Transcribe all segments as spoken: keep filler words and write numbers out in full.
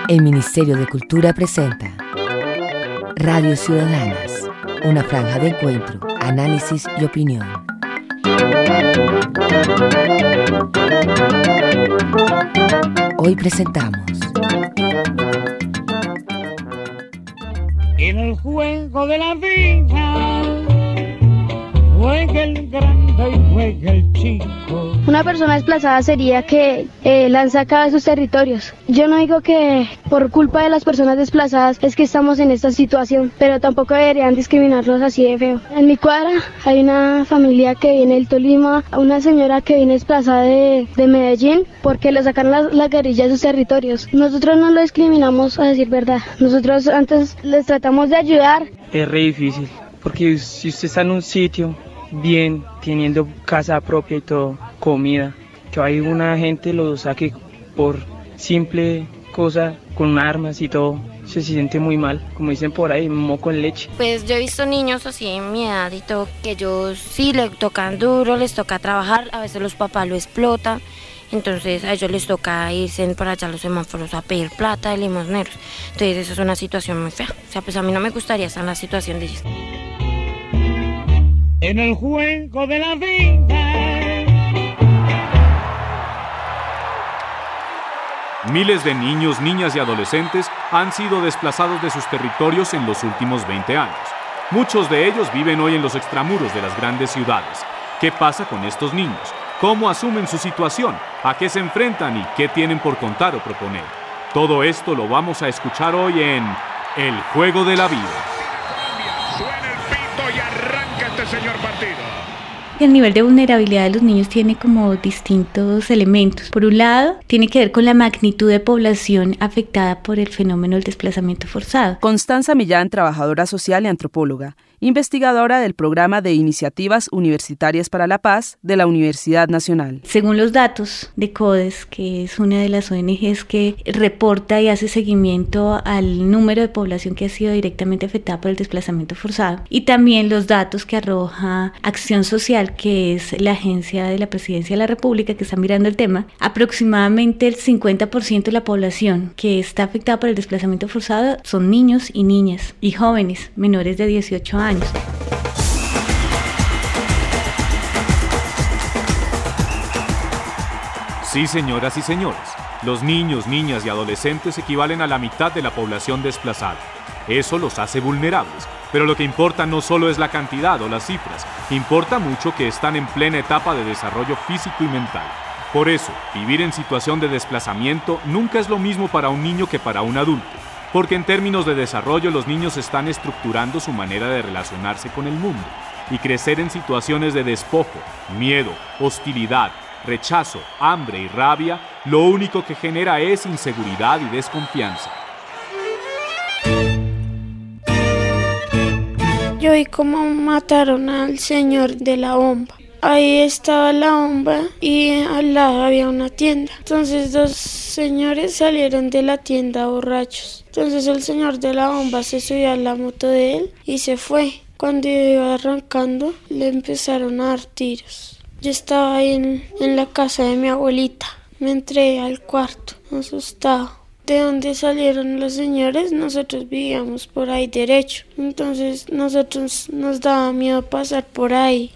El Ministerio de Cultura presenta Radio Ciudadanas, una franja de encuentro, análisis y opinión. Hoy presentamos En el juego de la vida juega el grande y juega el chico. Una persona desplazada sería que eh, la han sacado de sus territorios. Yo no digo que por culpa de las personas desplazadas es que estamos en esta situación, pero tampoco deberían discriminarnos así de feo. En mi cuadra hay una familia que viene del Tolima, una señora que viene desplazada de, de Medellín porque le sacaron la, la guerrilla de sus territorios. Nosotros no lo discriminamos, a decir verdad. Nosotros antes les tratamos de ayudar. Es re difícil, porque si usted está en un sitio bien, teniendo casa propia y todo, comida, que hay una gente lo saque por simple cosa, con armas y todo, se siente muy mal, como dicen por ahí, moco en leche. Pues yo he visto niños así en mi edad y todo, que ellos sí les tocan duro, les toca trabajar, a veces los papás lo explotan, entonces a ellos les toca irse por allá a los semáforos a pedir plata de limosneros, entonces eso es una situación muy fea, o sea, pues a mí no me gustaría estar en la situación de ellos. En el juego de la vida. Miles de niños, niñas y adolescentes han sido desplazados de sus territorios en los últimos veinte años. Muchos de ellos viven hoy en los extramuros de las grandes ciudades. ¿Qué pasa con estos niños? ¿Cómo asumen su situación? ¿A qué se enfrentan y qué tienen por contar o proponer? Todo esto lo vamos a escuchar hoy en El Juego de la Vida. Suena el pito y arranca este señor partido. El nivel de vulnerabilidad de los niños tiene como distintos elementos. Por un lado, tiene que ver con la magnitud de población afectada por el fenómeno del desplazamiento forzado. Constanza Millán, trabajadora social y antropóloga, investigadora del Programa de Iniciativas Universitarias para la Paz de la Universidad Nacional. Según los datos de CODES, que es una de las O N Ges que reporta y hace seguimiento al número de población que ha sido directamente afectada por el desplazamiento forzado, y también los datos que arroja Acción Social, que es la agencia de la Presidencia de la República que está mirando el tema, aproximadamente el cincuenta por ciento de la población que está afectada por el desplazamiento forzado son niños y niñas y jóvenes menores de dieciocho años. Años. Sí, señoras y señores, los niños, niñas y adolescentes equivalen a la mitad de la población desplazada. Eso los hace vulnerables, pero lo que importa no solo es la cantidad o las cifras, importa mucho que están en plena etapa de desarrollo físico y mental. Por eso, vivir en situación de desplazamiento nunca es lo mismo para un niño que para un adulto. Porque en términos de desarrollo los niños están estructurando su manera de relacionarse con el mundo y crecer en situaciones de despojo, miedo, hostilidad, rechazo, hambre y rabia, lo único que genera es inseguridad y desconfianza. Yo vi cómo mataron al señor de la bomba. Ahí estaba la bomba y al lado había una tienda. Entonces dos señores salieron de la tienda borrachos. Entonces el señor de la bomba se subió a la moto de él y se fue. Cuando iba arrancando le empezaron a dar tiros. Yo estaba ahí en, en la casa de mi abuelita. Me entré al cuarto, asustado. De dónde salieron los señores, nosotros vivíamos por ahí derecho. Entonces nosotros nos daba miedo pasar por ahí.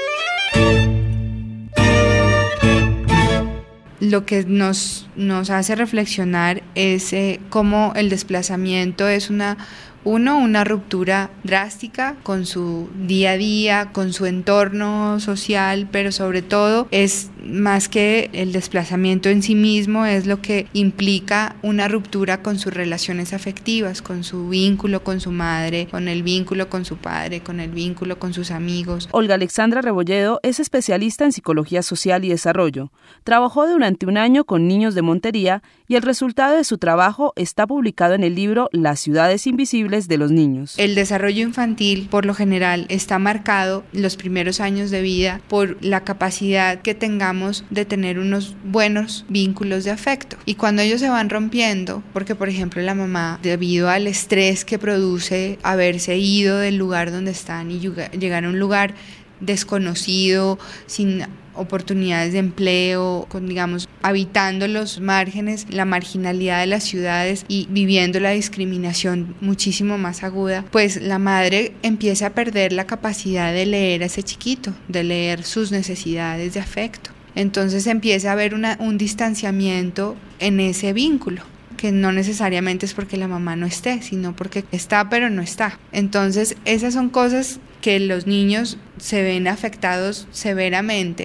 Lo que nos, nos hace reflexionar es eh, cómo el desplazamiento es una, uno, una ruptura drástica con su día a día, con su entorno social, pero sobre todo es más que el desplazamiento en sí mismo, es lo que implica una ruptura con sus relaciones afectivas, con su vínculo con su madre, con el vínculo con su padre, con el vínculo con sus amigos. Olga Alexandra Rebolledo es especialista en psicología social y desarrollo. Trabajó durante un año con niños de Montería y el resultado de su trabajo está publicado en el libro Las ciudades invisibles de los niños. El desarrollo infantil, por lo general, está marcado los primeros años de vida por la capacidad que tengamos de tener unos buenos vínculos de afecto. Y cuando ellos se van rompiendo, porque por ejemplo la mamá, debido al estrés que produce haberse ido del lugar donde están y llegar a un lugar desconocido, sin oportunidades de empleo, con, digamos, habitando los márgenes, la marginalidad de las ciudades y viviendo la discriminación muchísimo más aguda, pues la madre empieza a perder la capacidad de leer a ese chiquito, de leer sus necesidades de afecto. Entonces empieza a haber una, un distanciamiento en ese vínculo, que no necesariamente es porque la mamá no esté, sino porque está pero no está. Entonces esas son cosas que los niños se ven afectados severamente.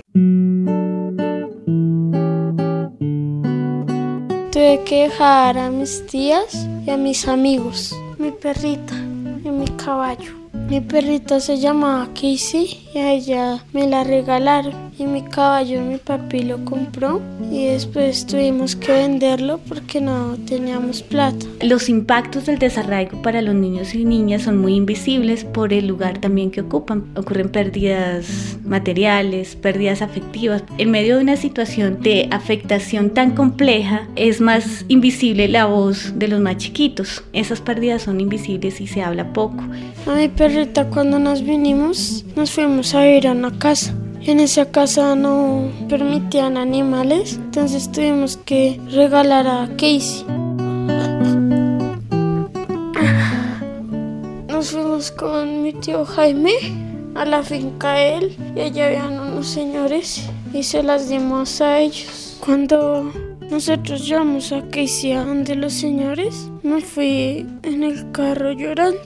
Tuve que dejar a mis tías y a mis amigos, mi perrita y mi caballo. Mi perrita se llamaba Casey y a ella me la regalaron, y mi caballo mi papi lo compró y después tuvimos que venderlo porque no teníamos plata. Los impactos del desarraigo para los niños y niñas son muy invisibles por el lugar también que ocupan. Ocurren pérdidas materiales, pérdidas afectivas. En medio de una situación de afectación tan compleja es más invisible la voz de los más chiquitos. Esas pérdidas son invisibles y se habla poco. A mi perrita, cuando nos vinimos, nos fuimos a vivir a una casa. En esa casa no permitían animales, entonces tuvimos que regalar a Casey. Nos fuimos con mi tío Jaime a la finca de él y allá habían unos señores y se las dimos a ellos. Cuando nosotros llevamos a Casey a donde los señores, me fui en el carro llorando.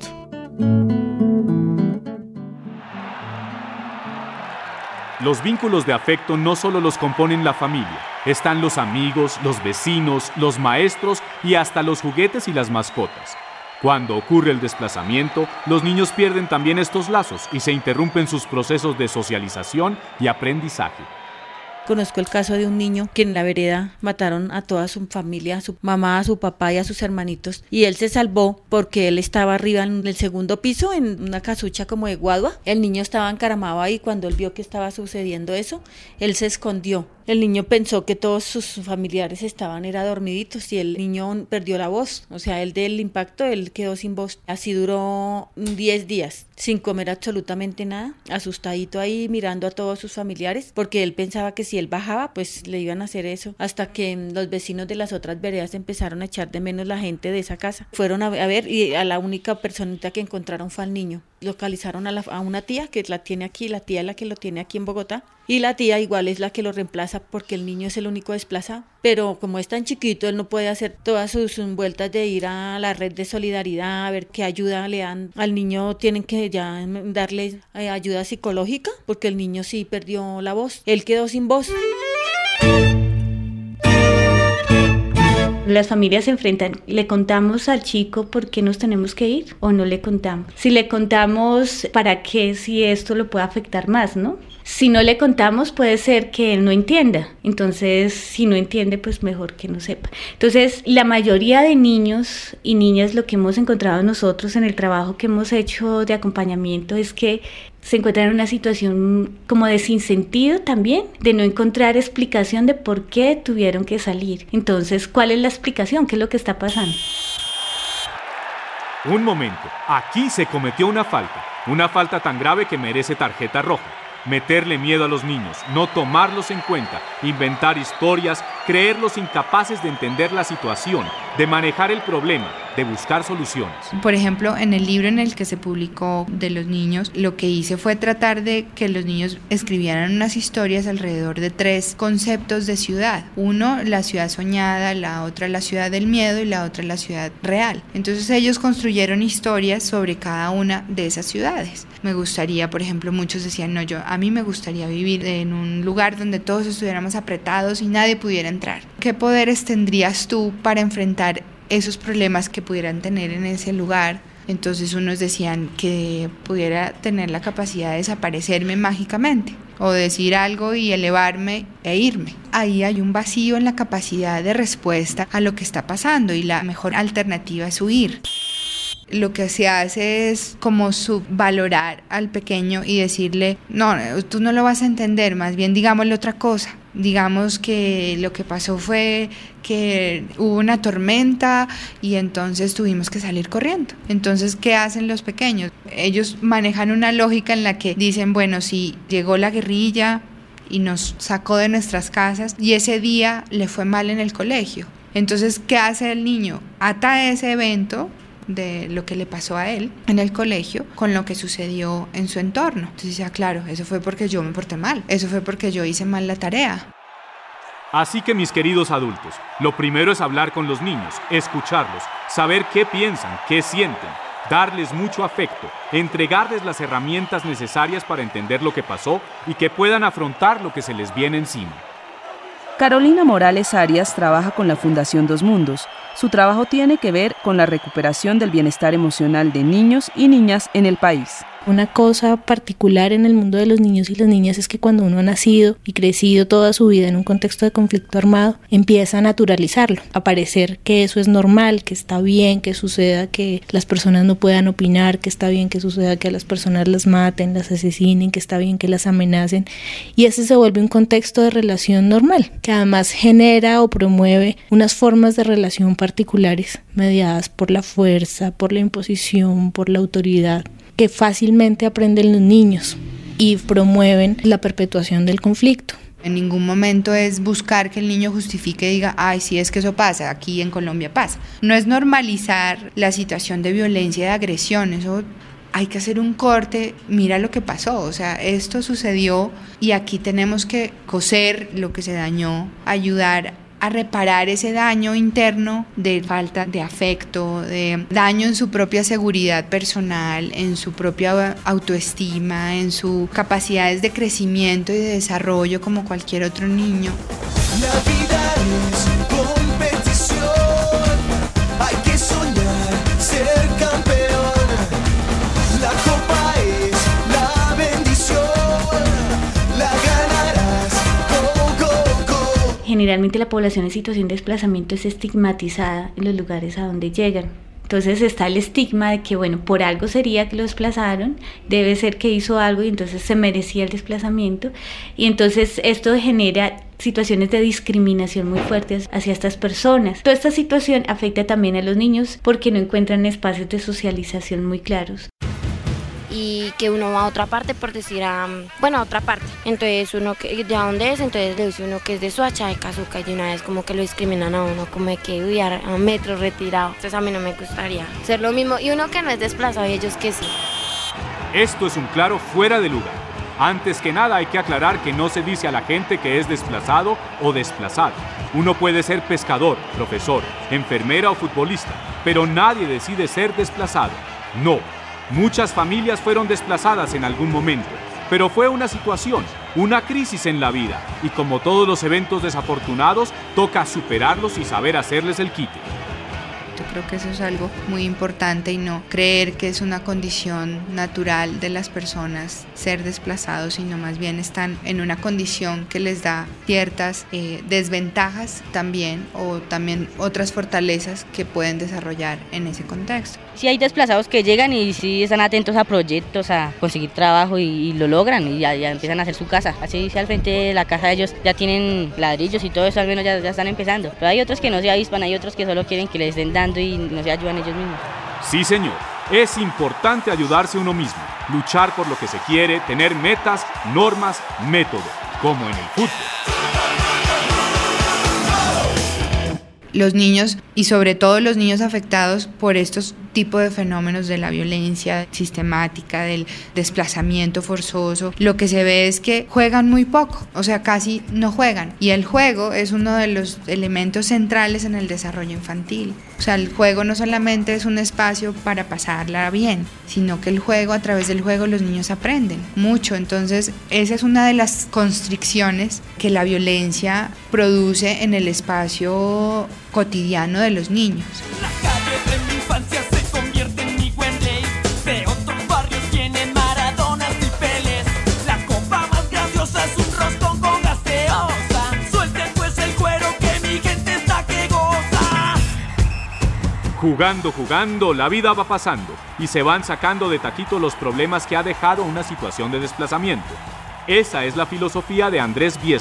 Los vínculos de afecto no solo los componen la familia, están los amigos, los vecinos, los maestros y hasta los juguetes y las mascotas. Cuando ocurre el desplazamiento, los niños pierden también estos lazos y se interrumpen sus procesos de socialización y aprendizaje. Conozco el caso de un niño que en la vereda mataron a toda su familia, a su mamá, a su papá y a sus hermanitos, y él se salvó porque él estaba arriba en el segundo piso en una casucha como de guadua. El niño estaba encaramado ahí. Cuando él vio que estaba sucediendo eso, él se escondió. El niño pensó que todos sus familiares estaban era dormiditos y el niño perdió la voz, o sea, él del impacto, él quedó sin voz. Así duró diez días, sin comer absolutamente nada, asustadito ahí mirando a todos sus familiares, porque él pensaba que si él bajaba, pues le iban a hacer eso, hasta que los vecinos de las otras veredas empezaron a echar de menos la gente de esa casa. Fueron a ver y a la única personita que encontraron fue al niño. Localizaron a, la, a una tía que la tiene aquí, la tía es la que lo tiene aquí en Bogotá, y la tía igual es la que lo reemplaza porque el niño es el único desplazado, pero como es tan chiquito, él no puede hacer todas sus, sus vueltas de ir a la red de solidaridad a ver qué ayuda le dan al niño. Tienen que ya darle eh, ayuda psicológica porque el niño sí perdió la voz, él quedó sin voz. Las familias se enfrentan, ¿le contamos al chico por qué nos tenemos que ir o no le contamos? Si le contamos, ¿para qué? Si esto lo puede afectar más, ¿no? Si no le contamos, puede ser que él no entienda. Entonces, si no entiende, pues mejor que no sepa. Entonces, la mayoría de niños y niñas, lo que hemos encontrado nosotros en el trabajo que hemos hecho de acompañamiento es que se encuentran en una situación como de sinsentido también, de no encontrar explicación de por qué tuvieron que salir. Entonces, ¿cuál es la explicación? ¿Qué es lo que está pasando? Un momento, aquí se cometió una falta, una falta tan grave que merece tarjeta roja. Meterle miedo a los niños, no tomarlos en cuenta, inventar historias, creerlos incapaces de entender la situación, de manejar el problema, de buscar soluciones. Por ejemplo, en el libro en el que se publicó de los niños, lo que hice fue tratar de que los niños escribieran unas historias alrededor de tres conceptos de ciudad. Uno, la ciudad soñada, la otra, la ciudad del miedo y la otra, la ciudad real. Entonces ellos construyeron historias sobre cada una de esas ciudades. Me gustaría, por ejemplo, muchos decían, no, yo, a mí me gustaría vivir en un lugar donde todos estuviéramos apretados y nadie pudiera entrar. ¿Qué poderes tendrías tú para enfrentar esos problemas que pudieran tener en ese lugar? Entonces unos decían que pudiera tener la capacidad de desaparecerme mágicamente o decir algo y elevarme e irme. Ahí hay un vacío en la capacidad de respuesta a lo que está pasando y la mejor alternativa es huir. Lo que se hace es como subvalorar al pequeño y decirle, no, tú no lo vas a entender, más bien digámosle otra cosa. Digamos que lo que pasó fue que hubo una tormenta y entonces tuvimos que salir corriendo. Entonces, ¿qué hacen los pequeños? Ellos manejan una lógica en la que dicen, bueno, si llegó la guerrilla y nos sacó de nuestras casas y ese día le fue mal en el colegio. Entonces, ¿qué hace el niño? Ata ese evento de lo que le pasó a él en el colegio con lo que sucedió en su entorno. Entonces dice, ah, claro, eso fue porque yo me porté mal, eso fue porque yo hice mal la tarea. Así que, mis queridos adultos, lo primero es hablar con los niños, escucharlos, saber qué piensan, qué sienten, darles mucho afecto, entregarles las herramientas necesarias para entender lo que pasó y que puedan afrontar lo que se les viene encima. Carolina Morales Arias trabaja con la Fundación Dos Mundos. Su trabajo tiene que ver con la recuperación del bienestar emocional de niños y niñas en el país. Una cosa particular en el mundo de los niños y las niñas es que cuando uno ha nacido y crecido toda su vida en un contexto de conflicto armado, empieza a naturalizarlo, a parecer que eso es normal, que está bien que suceda, que las personas no puedan opinar, que está bien que suceda que a las personas las maten, las asesinen, que está bien que las amenacen, y ese se vuelve un contexto de relación normal, que además genera o promueve unas formas de relación particulares mediadas por la fuerza, por la imposición, por la autoridad, que fácilmente aprenden los niños y promueven la perpetuación del conflicto. En ningún momento es buscar que el niño justifique y diga, ay, sí, es que eso pasa, aquí en Colombia pasa. No es normalizar la situación de violencia y de agresión, eso hay que hacer un corte, mira lo que pasó, o sea, esto sucedió y aquí tenemos que coser lo que se dañó, ayudar a reparar ese daño interno de falta de afecto, de daño en su propia seguridad personal, en su propia autoestima, en sus capacidades de crecimiento y de desarrollo como cualquier otro niño. La vida es competición, hay que soñar, ser campeón, la copa es la bendición, la ganarás, go, go, go. Generalmente la población en situación de desplazamiento es estigmatizada en los lugares a donde llegan. Entonces está el estigma de que, bueno, por algo sería que lo desplazaron, debe ser que hizo algo y entonces se merecía el desplazamiento. Y entonces esto genera situaciones de discriminación muy fuertes hacia estas personas. Toda esta situación afecta también a los niños porque no encuentran espacios de socialización muy claros. Y que uno va a otra parte por decir, a, bueno, a otra parte. Entonces uno, que ¿de dónde es? Entonces le dice uno que es de Soacha, de Cazuca, y de una vez como que lo discriminan a uno, como de que uy, a, a metro retirado. Entonces a mí no me gustaría ser lo mismo. Y uno que no es desplazado y ellos que sí. Esto es un claro fuera de lugar. Antes que nada hay que aclarar que no se dice a la gente que es desplazado o desplazado. Uno puede ser pescador, profesor, enfermera o futbolista, pero nadie decide ser desplazado. No. Muchas familias fueron desplazadas en algún momento, pero fue una situación, una crisis en la vida, y como todos los eventos desafortunados, toca superarlos y saber hacerles el quite. Yo creo que eso es algo muy importante y no creer que es una condición natural de las personas ser desplazados, sino más bien están en una condición que les da ciertas eh, desventajas también o también otras fortalezas que pueden desarrollar en ese contexto. Sí hay desplazados que llegan y sí están atentos a proyectos, a conseguir trabajo y, y lo logran y ya, ya empiezan a hacer su casa. Así dice al frente de la casa de ellos ya tienen ladrillos y todo eso, al menos ya, ya están empezando. Pero hay otros que no se avispan, hay otros que solo quieren que les estén dando y no se ayudan ellos mismos. Sí, señor. Es importante ayudarse uno mismo, luchar por lo que se quiere, tener metas, normas, método, como en el fútbol. Los niños, y sobre todo los niños afectados por estos tipos de fenómenos de la violencia sistemática, del desplazamiento forzoso, lo que se ve es que juegan muy poco, o sea, casi no juegan. Y el juego es uno de los elementos centrales en el desarrollo infantil. O sea, el juego no solamente es un espacio para pasarla bien, sino que el juego, a través del juego, los niños aprenden mucho. Entonces, esa es una de las constricciones que la violencia produce en el espacio cotidiano de los niños. La calle de mi infancia se convierte en mi Wembley. De otros barrios tienen Maradonas y Peles. La copa más grandiosa es un roscón con gaseosa. Suelten pues el cuero que mi gente está que goza. Jugando, jugando, la vida va pasando y se van sacando de taquito los problemas que ha dejado una situación de desplazamiento. Esa es la filosofía de Andrés Biesner,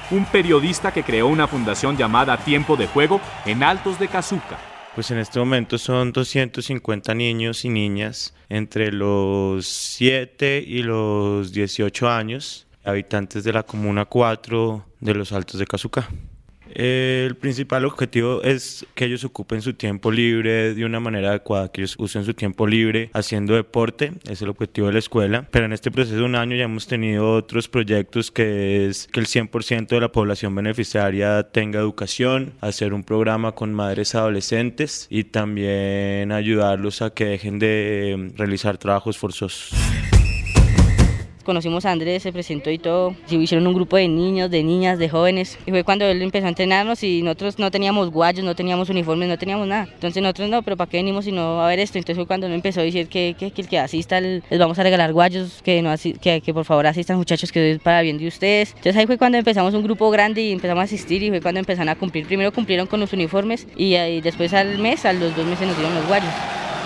un periodista que creó una fundación llamada Tiempo de Juego en Altos de Casuca. Pues en este momento son doscientos cincuenta niños y niñas entre los siete y los dieciocho años, habitantes de la Comuna cuatro de los Altos de Casuca. El principal objetivo es que ellos ocupen su tiempo libre de una manera adecuada, que ellos usen su tiempo libre haciendo deporte, es el objetivo de la escuela. Pero en este proceso de un año ya hemos tenido otros proyectos, que es que el cien por ciento de la población beneficiaria tenga educación, hacer un programa con madres adolescentes y también ayudarlos a que dejen de realizar trabajos forzosos. Conocimos a Andrés, se presentó y todo, hicieron un grupo de niños, de niñas, de jóvenes, y fue cuando él empezó a entrenarnos y nosotros no teníamos guayos, no teníamos uniformes, no teníamos nada. Entonces nosotros no, pero ¿para qué venimos si no va a ver esto? Entonces fue cuando él empezó a decir que, que, que el que asista les vamos a regalar guayos, que, no, que, que por favor asistan muchachos, que es para bien de ustedes. Entonces ahí fue cuando empezamos un grupo grande y empezamos a asistir y fue cuando empezaron a cumplir. Primero cumplieron con los uniformes y, y después al mes, a los dos meses nos dieron los guayos.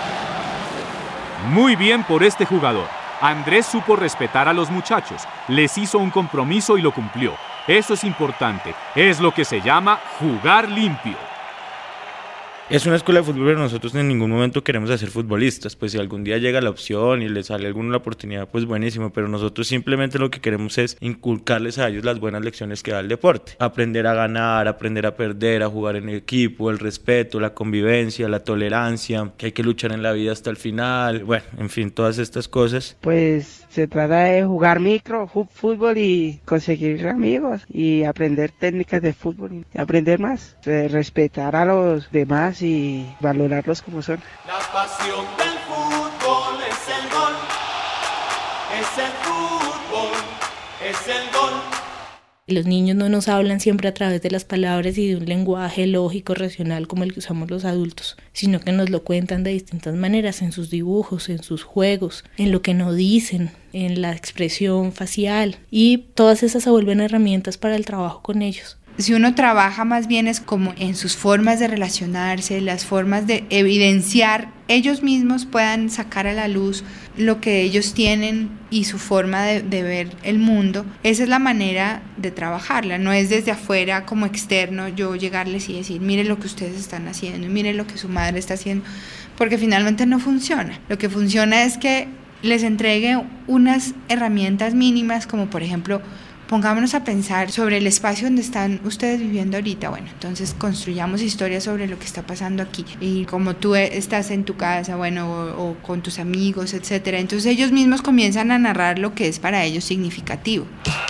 Muy bien por este jugador. Andrés supo respetar a los muchachos, les hizo un compromiso y lo cumplió. Eso es importante, es lo que se llama jugar limpio. Es una escuela de fútbol, pero nosotros en ningún momento queremos ser futbolistas. Pues si algún día llega la opción y les sale alguna la oportunidad, pues buenísimo. Pero nosotros simplemente lo que queremos es inculcarles a ellos las buenas lecciones que da el deporte. Aprender a ganar, aprender a perder, a jugar en equipo, el respeto, la convivencia, la tolerancia, que hay que luchar en la vida hasta el final. Bueno, en fin, todas estas cosas. Pues se trata de jugar micro, fútbol y conseguir amigos y aprender técnicas de fútbol y aprender más, de respetar a los demás y valorarlos como son. La pasión del fútbol es el gol, es el fútbol, es el gol. Los niños no nos hablan siempre a través de las palabras y de un lenguaje lógico, racional como el que usamos los adultos, sino que nos lo cuentan de distintas maneras, en sus dibujos, en sus juegos, en lo que no dicen, en la expresión facial, y todas esas se vuelven herramientas para el trabajo con ellos. Si uno trabaja más bien es como en sus formas de relacionarse, las formas de evidenciar, ellos mismos puedan sacar a la luz lo que ellos tienen y su forma de, de ver el mundo. Esa es la manera de trabajarla, no es desde afuera como externo yo llegarles y decir, miren lo que ustedes están haciendo, miren lo que su madre está haciendo, porque finalmente no funciona. Lo que funciona es que les entregue unas herramientas mínimas, como por ejemplo, pongámonos a pensar sobre el espacio donde están ustedes viviendo ahorita. Bueno, entonces construyamos historias sobre lo que está pasando aquí. Y como tú estás en tu casa, bueno, o, o con tus amigos, etcétera. Entonces ellos mismos comienzan a narrar lo que es para ellos significativo.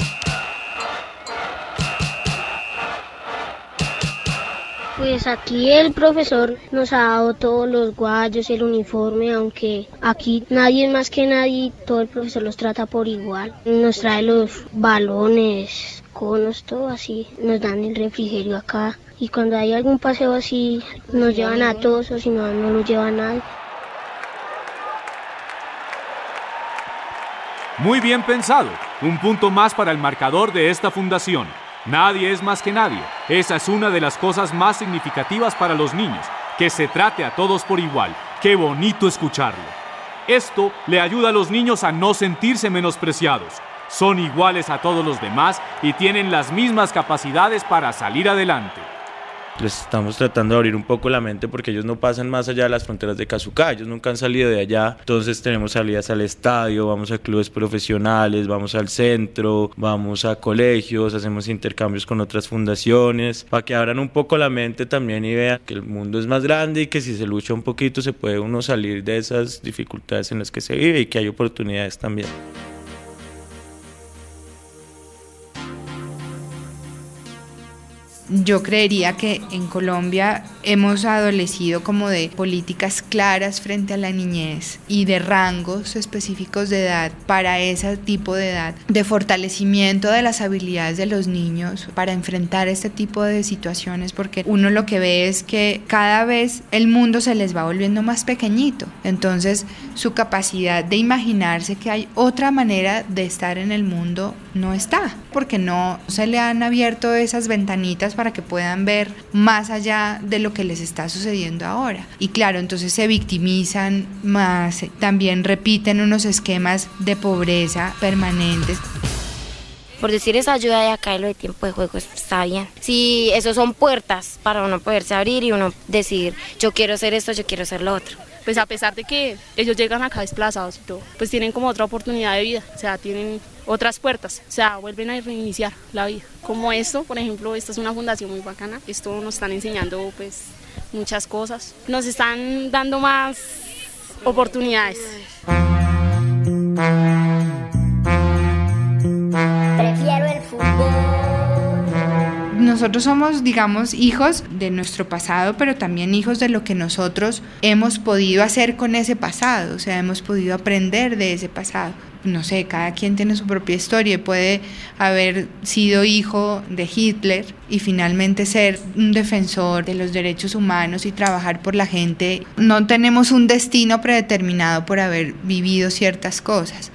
Pues aquí el profesor nos ha dado todos los guayos, el uniforme, aunque aquí nadie es más que nadie, todo el profesor los trata por igual. Nos trae los balones, conos, todo así, nos dan el refrigerio acá. Y cuando hay algún paseo así, nos llevan a todos, o si no, no nos llevan a nadie. Muy bien pensado, un punto más para el marcador de esta fundación. Nadie es más que nadie. Esa es una de las cosas más significativas para los niños, que se trate a todos por igual. ¡Qué bonito escucharlo! Esto le ayuda a los niños a no sentirse menospreciados. Son iguales a todos los demás y tienen las mismas capacidades para salir adelante. Les estamos tratando de abrir un poco la mente porque ellos no pasan más allá de las fronteras de Casuca, ellos nunca han salido de allá, entonces tenemos salidas al estadio, vamos a clubes profesionales, vamos al centro, vamos a colegios, hacemos intercambios con otras fundaciones, para que abran un poco la mente también y vean que el mundo es más grande y que si se lucha un poquito se puede uno salir de esas dificultades en las que se vive y que hay oportunidades también. Yo creería que en Colombia hemos adolecido como de políticas claras frente a la niñez y de rangos específicos de edad para ese tipo de edad, de fortalecimiento de las habilidades de los niños para enfrentar este tipo de situaciones, porque uno lo que ve es que cada vez el mundo se les va volviendo más pequeñito, entonces su capacidad de imaginarse que hay otra manera de estar en el mundo no está, porque no se le han abierto esas ventanitas para que puedan ver más allá de lo que les está sucediendo ahora. Y claro, entonces se victimizan más, también repiten unos esquemas de pobreza permanentes. Por decir esa ayuda de acá y lo de tiempo de juego está bien. Si eso son puertas para uno poderse abrir y uno decir, yo quiero hacer esto, yo quiero hacer lo otro. Pues a pesar de que ellos llegan acá desplazados y todo, pues tienen como otra oportunidad de vida, o sea, tienen otras puertas, o sea, vuelven a reiniciar la vida. Como esto, por ejemplo, esta es una fundación muy bacana, esto nos están enseñando pues muchas cosas, nos están dando más oportunidades. Prefiero el fútbol. Nosotros somos, digamos, hijos de nuestro pasado, pero también hijos de lo que nosotros hemos podido hacer con ese pasado, o sea, hemos podido aprender de ese pasado. No sé, cada quien tiene su propia historia, puede haber sido hijo de Hitler y finalmente ser un defensor de los derechos humanos y trabajar por la gente. No tenemos un destino predeterminado por haber vivido ciertas cosas.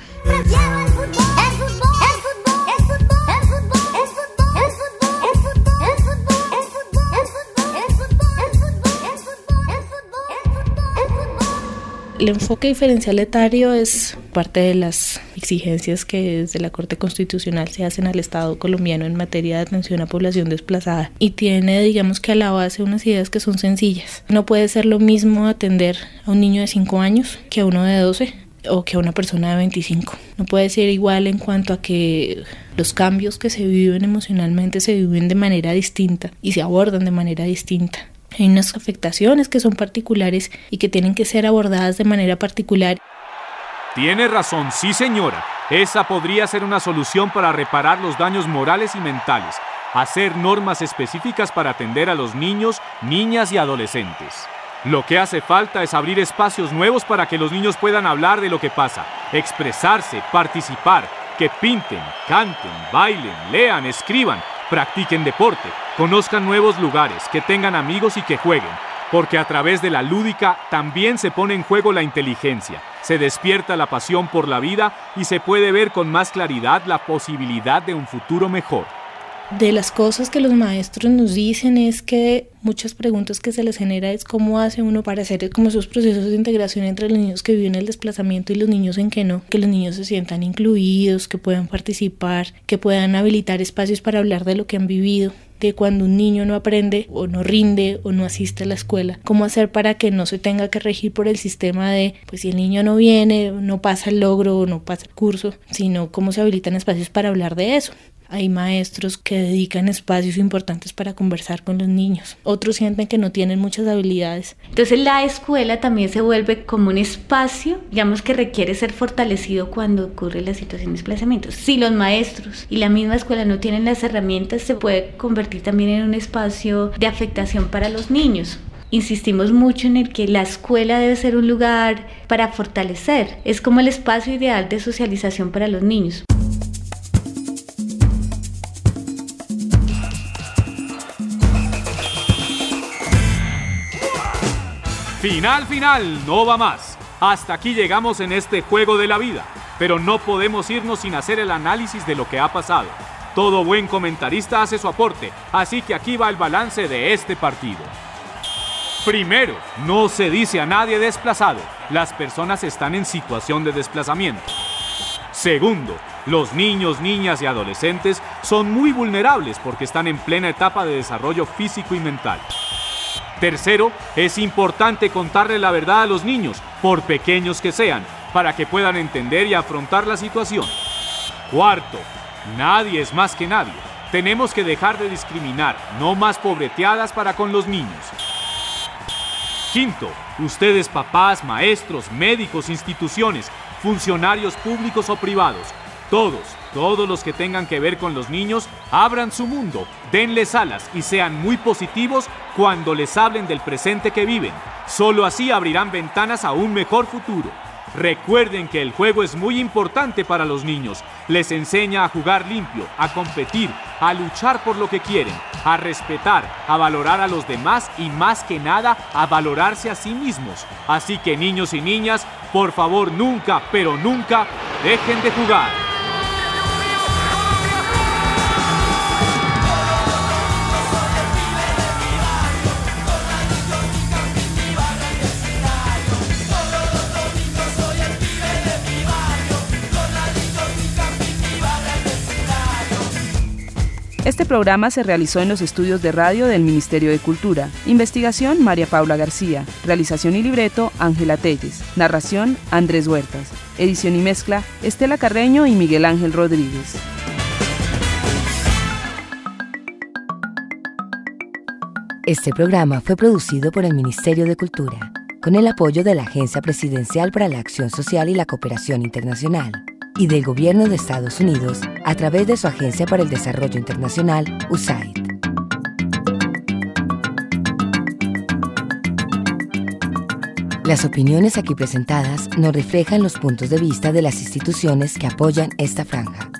El enfoque diferencial etario es parte de las exigencias que desde la Corte Constitucional se hacen al Estado colombiano en materia de atención a población desplazada y tiene, digamos que a la base, unas ideas que son sencillas. No puede ser lo mismo atender a un niño de cinco años que a uno de doce o que a una persona de veinticinco. No puede ser igual en cuanto a que los cambios que se viven emocionalmente se viven de manera distinta y se abordan de manera distinta. Hay unas afectaciones que son particulares y que tienen que ser abordadas de manera particular. Tiene razón, sí señora. Esa podría ser una solución para reparar los daños morales y mentales. Hacer normas específicas para atender a los niños, niñas y adolescentes. Lo que hace falta es abrir espacios nuevos para que los niños puedan hablar de lo que pasa, expresarse, participar, que pinten, canten, bailen, lean, escriban, practiquen deporte, conozcan nuevos lugares, que tengan amigos y que jueguen, porque a través de la lúdica también se pone en juego la inteligencia, se despierta la pasión por la vida y se puede ver con más claridad la posibilidad de un futuro mejor. De las cosas que los maestros nos dicen es que muchas preguntas que se les genera es cómo hace uno para hacer como esos procesos de integración entre los niños que viven el desplazamiento y los niños en que no, que los niños se sientan incluidos, que puedan participar, que puedan habilitar espacios para hablar de lo que han vivido, de cuando un niño no aprende o no rinde o no asiste a la escuela, cómo hacer para que no se tenga que regir por el sistema de, pues si el niño no viene, no pasa el logro o no pasa el curso, sino cómo se habilitan espacios para hablar de eso. Hay maestros que dedican espacios importantes para conversar con los niños. Otros sienten que no tienen muchas habilidades. Entonces la escuela también se vuelve como un espacio, digamos, que requiere ser fortalecido cuando ocurre la situación de desplazamiento. Si los maestros y la misma escuela no tienen las herramientas, se puede convertir también en un espacio de afectación para los niños. Insistimos mucho en el que la escuela debe ser un lugar para fortalecer. Es como el espacio ideal de socialización para los niños. Final, final, no va más. Hasta aquí llegamos en este juego de la vida, pero no podemos irnos sin hacer el análisis de lo que ha pasado. Todo buen comentarista hace su aporte, así que aquí va el balance de este partido. Primero, no se dice a nadie desplazado. Las personas están en situación de desplazamiento. Segundo, los niños, niñas y adolescentes son muy vulnerables porque están en plena etapa de desarrollo físico y mental. Tercero, es importante contarle la verdad a los niños, por pequeños que sean, para que puedan entender y afrontar la situación. Cuarto, nadie es más que nadie. Tenemos que dejar de discriminar, no más pobreteadas para con los niños. Quinto, ustedes papás, maestros, médicos, instituciones, funcionarios públicos o privados, todos, todos los que tengan que ver con los niños, abran su mundo, denles alas y sean muy positivos cuando les hablen del presente que viven. Solo así abrirán ventanas a un mejor futuro. Recuerden que el juego es muy importante para los niños. Les enseña a jugar limpio, a competir, a luchar por lo que quieren, a respetar, a valorar a los demás y más que nada a valorarse a sí mismos. Así que niños y niñas, por favor nunca, pero nunca dejen de jugar. Este programa se realizó en los estudios de radio del Ministerio de Cultura. Investigación, María Paula García. Realización y libreto, Ángela Telles. Narración, Andrés Huertas. Edición y mezcla, Estela Carreño y Miguel Ángel Rodríguez. Este programa fue producido por el Ministerio de Cultura, con el apoyo de la Agencia Presidencial para la Acción Social y la Cooperación Internacional y del Gobierno de Estados Unidos a través de su Agencia para el Desarrollo Internacional, U S A I D. Las opiniones aquí presentadas no reflejan los puntos de vista de las instituciones que apoyan esta franja.